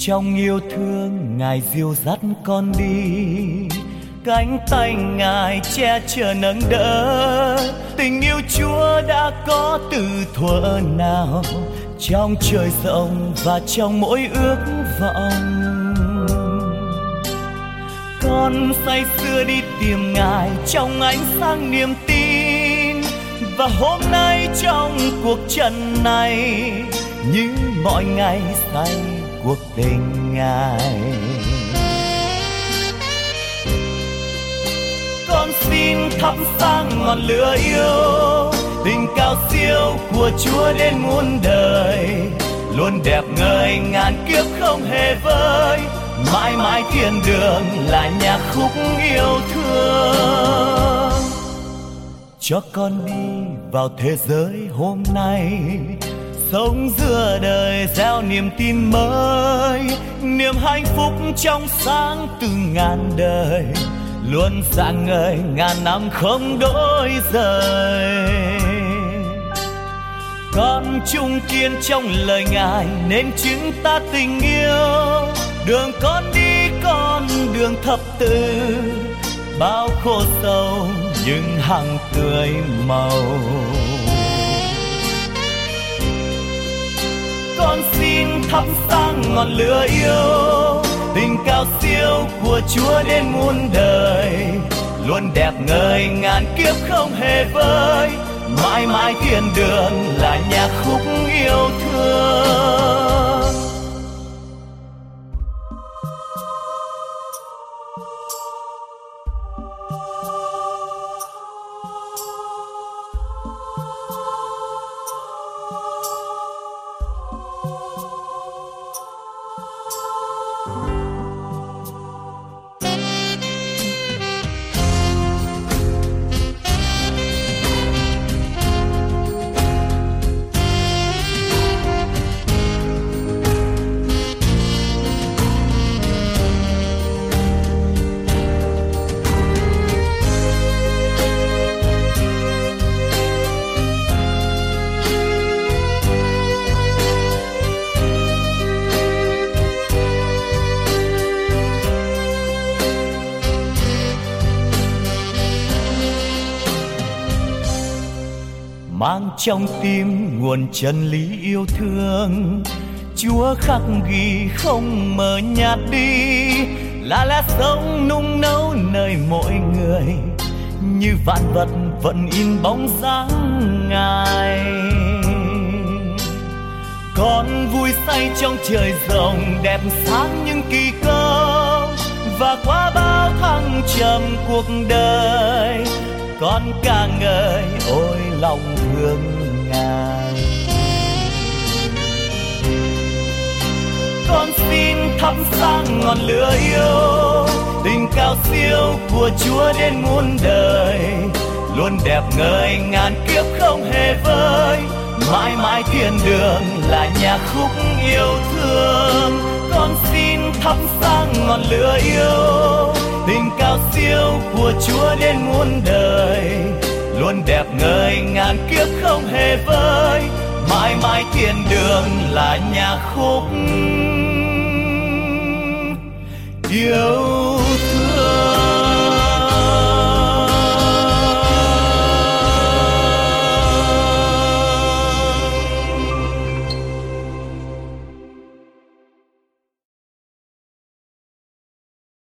Trong yêu thương Ngài dìu dắt con đi, cánh tay Ngài che chở nâng đỡ. Tình yêu Chúa đã có từ thuở nào, trong trời rộng và trong mỗi ước vọng. Con say sưa đi tìm Ngài trong ánh sáng niềm tin, và hôm nay trong cuộc trần này, như mọi ngày say cuộc tình Ngài. Con xin thắp sáng ngọn lửa yêu, tình cao siêu của Chúa đến muôn đời, luôn đẹp ngời ngàn kiếp không hề vơi. Mãi mãi thiên đường là nhạc khúc yêu thương. Cho con đi vào thế giới hôm nay, sống giữa đời gieo niềm tin mới, niềm hạnh phúc trong sáng từ ngàn đời, luôn rạng ngời ngàn năm không đổi rời. Con chung kiên trong lời Ngài nên chứng ta tình yêu. Đường con đi con đường thập tự, bao khổ sầu nhưng hằng tươi màu. Con xin thắp sáng ngọn lửa yêu, tình cao siêu của Chúa đến muôn đời, luôn đẹp ngời ngàn kiếp không hề vơi. Mãi mãi thiên đường là nhạc khúc yêu thương. Mang trong tim nguồn chân lý yêu thương, Chúa khắc ghi không mờ nhạt đi, là lẽ sống nung nấu nơi mỗi người, như vạn vật vẫn in bóng dáng Ngài. Con vui say trong trời rộng đẹp sáng những kỳ công, và qua bao thăng trầm cuộc đời, con ca ngợi ôi lòng thương Ngài. Con xin thắp sáng ngọn lửa yêu, tình cao siêu của Chúa đến muôn đời, luôn đẹp ngời ngàn kiếp không hề vơi. Mãi mãi thiên đường là nhạc khúc yêu thương. Con xin thắp sáng ngọn lửa yêu, tình cao siêu của Chúa đến muôn đời, luôn đẹp ngời ngàn kiếp không hề vơi. Mãi mãi thiên đường là nhạc khúc yêu